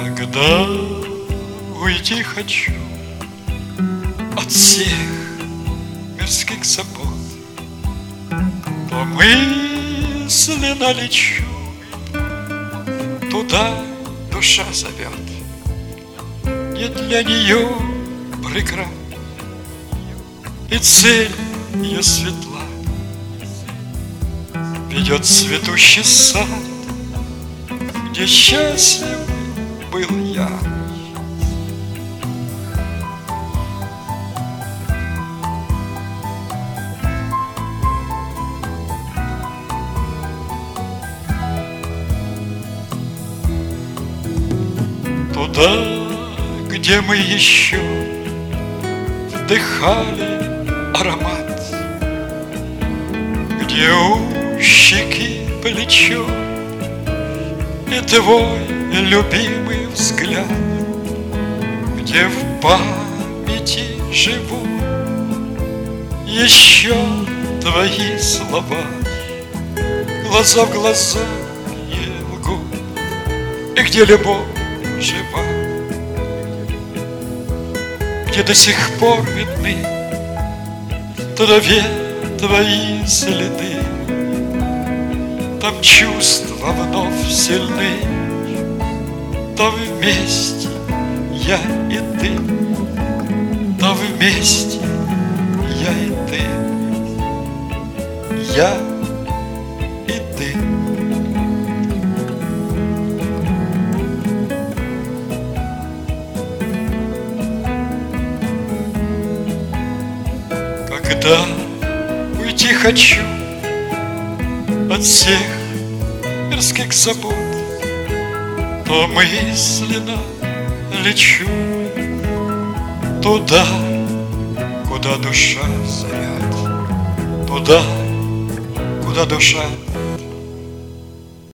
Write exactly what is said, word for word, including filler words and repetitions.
Когда уйти хочу от всех мирских забот, то мысленно лечу туда, душа зовет. Не для нее преград, и цель ее светла, ведет цветущий сад, где счастлив был я. Туда, где мы еще вдыхали аромат, где у щеки плечо и твой любимый взгляд, где в памяти живут еще твои слова, глаза в глаза не лгут, и где любовь жива, где до сих пор видны в траве твои следы. Там чувства вновь сильны, там вместе я и ты, там вместе я и ты, я и ты. Когда уйти хочу от всех мирских забот, то мысленно лечу туда, куда душа зовет, туда, куда душа